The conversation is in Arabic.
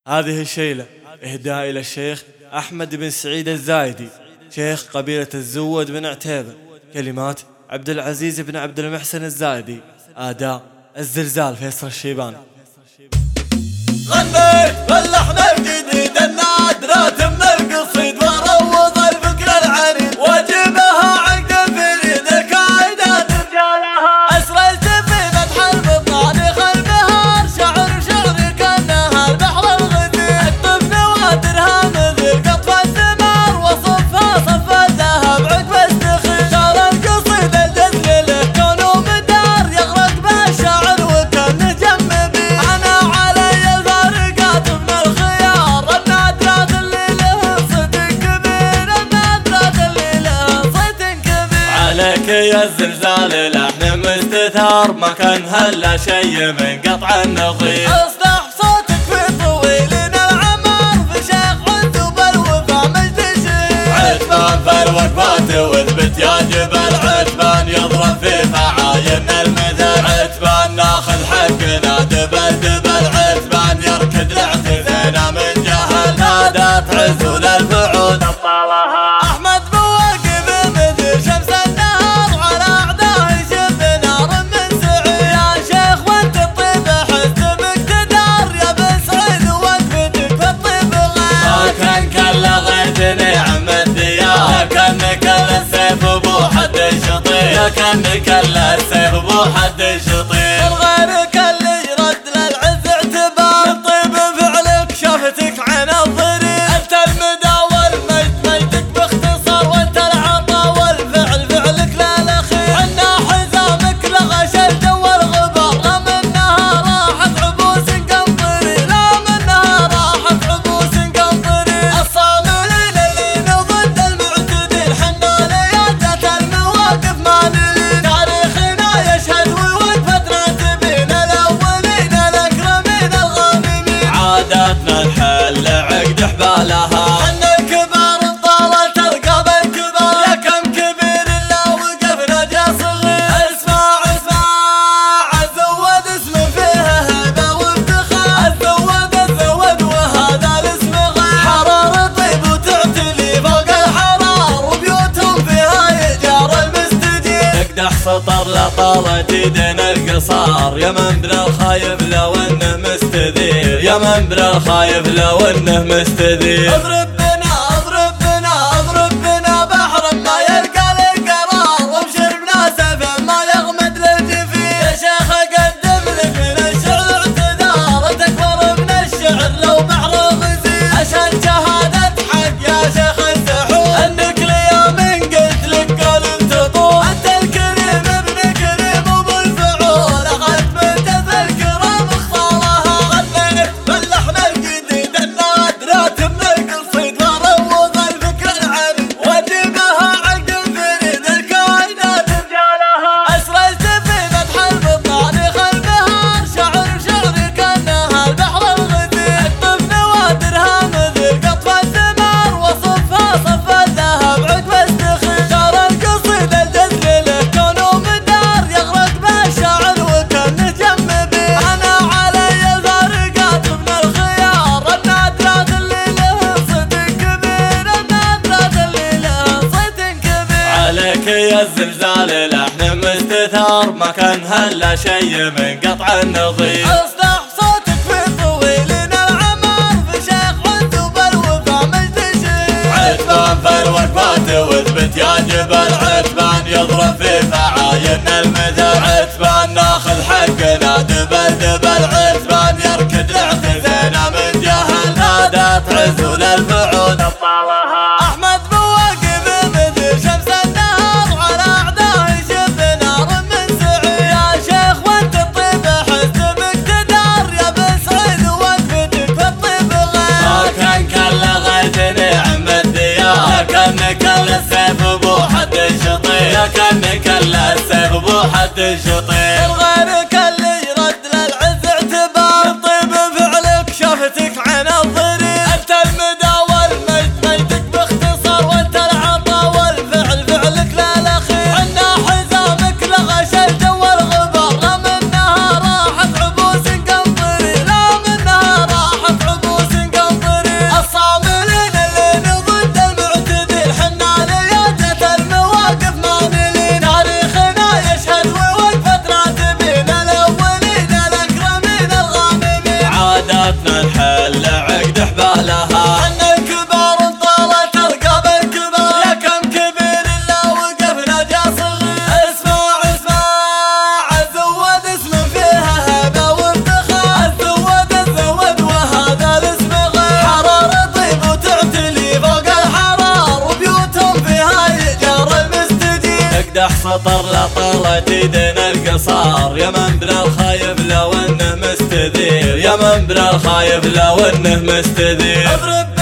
هذه الشيلة إهداء إلى الشيخ أحمد بن سعيد الزايدي شيخ قبيلة الزود بن عتيبة. كلمات عبد العزيز بن عبد المحسن الزايدي. أداء الزلزال فيصل الشيباني. غنيت باللحن الجديد النادرات من القصيد وروض الفكر العنيد واجبها عقد فريد الكائنات رجالها أسرلت في مدح البطاني خلفها شعري كأنها البحر الغزير اكتب نوادرها مثل قطف الثمار وصفها صف الذهب عقب استخير شعر القصيد الجزل له كونه مدار يغرق به الشاعر وكانه جم بيه أنا علي الفارقات من الخيار النادرات اللي له صيت كبير النادرات اللي له صيت كبير عليك يا الزلزال لحن مستثار ما كان هلا شي من قطع النظير اصدح صوتك في طويلين العمر في شيخ عندوب الوفا مجد شير عتبان في الوقفات واثبت يا جبل عتبان يضرب في فعاين المثل عتبان ناخذ حقنا دبل دبل عتبان يركد الاعتزينا من جهل نادت عزول الفعول ابطالها احمد بواقف مثل شمس النهار على اعداه يشب نار من سعيد يا شيخ وانت الطيب حس باقتدار يا بن سعيد وقفتك في الطيب غير لكن كل غيتني عم الديار لكنك السيف ابو حد شطير لكنك السيف ابو حد شطير غيرك اللي يرد للعز اعتبار الطيب فعلك شافتك عين الضرير انت المدى والمجد مجدك باختصار وانت العطا والفعل فعلك للاخير عنا حزامك لغش الجو والغبار لا منها راحت عبوس قنطري لا منها راحت عبوس قنطري الصاملين اللي ضد المعتدين حنا ليادة المواقف ما نلين تاريخنا يشهد ووقفتنا تبين الاولين الاكرمين الغانمين عاداتنا الحل عقد حبالها حنا الكبار طالت الرقاب الكبار يا كم كبير الا وقفنا جا صغير اسمع الزود اسم فيه هيبه وافتخار الزود وهذا الاسم غير حرار طيب وتعتلي فوق الحرار وبيوتهم فيها يجار المستدير اقدح سطر لطالت ايدينا القصار يا من بلا الخايب لو انه مستدير يا من بلا الخايب لو انه مستدير اضرب بنا بحر ما يلقى القرار وابشر بنا سيف ما يغمد للجفير يا شيخ اقدم لك من الشعر اعتذار تكبر من الشعر لو بحر غزير اشهد شهادة حق يا شيخ السحور انك ليوم قلت لك قول تطول انت الكريم ابن كريم ابو الفعول اخذت بنت الكرام اخصالها غنيت باللحن الجديد النادرات من القصيد وروض الفكر العنيد واجبها عقد فريد الكائنات رجالها اسرلت في مدح البطاني خلفها شعري كانها البحر الغزير اكتب نوادرها مثل قطف الثمار وصفها صف الذهب عقب استخير شعر القصيد الجزل له كونه مدار يغرق به الشاعر وكانه جم بيه انا علي الفارقات من الخيار النادرات اللي له صيت كبير النادرات اللي له صيت كبير عليك يا الزلزال لحن مستثار ما كان هلا شي من قطع النظير اصدح صوتك في طويلين العمر في شيخ عندوب الوفا مجد شير عتبان في الوقفات واثبت يا جبل عتبان يضرب في فعاين المثل عتبان ناخذ حقنا دبل دبل عتبان يركد الاعتزينا من جهل نادت عزول الفعول ابطالها احمد بواقف مثل شمس النهار على اعداه يشب نار من سعيد يا شيخ وانت الطيب حس باقتدار يا بن سعيد وقفتك في الطيب غير لكن كل غيتني عم الديار لكنك السيف ابو حد شطير لكنك السيف ابو حد شطير غيرك اللي يرد للعز اعتبار الطيب فعلك شافتك عين الضرير انت المدى والمجد مجدك باختصار وانت العطا والفعل فعلك للاخير عنا حزامك لغش الجو والغبار لا منها راحت عبوس قنطري لا منها راحت عبوس المطر لا طارت ايدينا القصار، يا من بلا الخايب لو انه مستدير، يا من بلا الخايب لو انه مستدير.